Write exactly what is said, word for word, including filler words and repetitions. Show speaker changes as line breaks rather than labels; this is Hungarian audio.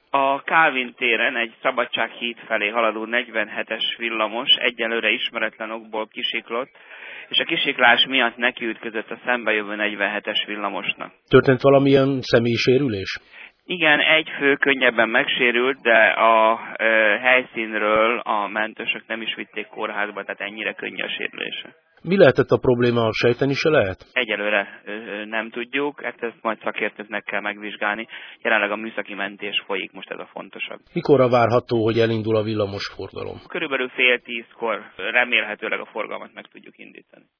A Kálvin téren egy Szabadsághíd felé haladó negyvenhetes villamos egyelőre ismeretlen okból kisiklott, és a kisiklás miatt nekiütközött a szembejövő negyvenhetes villamosnak.
Történt valamilyen személyi sérülés?
Igen, egy fő könnyebben megsérült, de a e, helyszínről a mentősök nem is vitték kórházba, tehát ennyire könnyű a sérülése.
Mi lehetett a probléma, sejteni se lehet?
Egyelőre ö, nem tudjuk, ezt, ezt majd szakértőknek kell megvizsgálni. Jelenleg a műszaki mentés folyik, most ez a fontosabb.
Mikorra várható, hogy elindul a villamos forgalom?
Körülbelül fél tízkor remélhetőleg a forgalmat meg tudjuk indítani.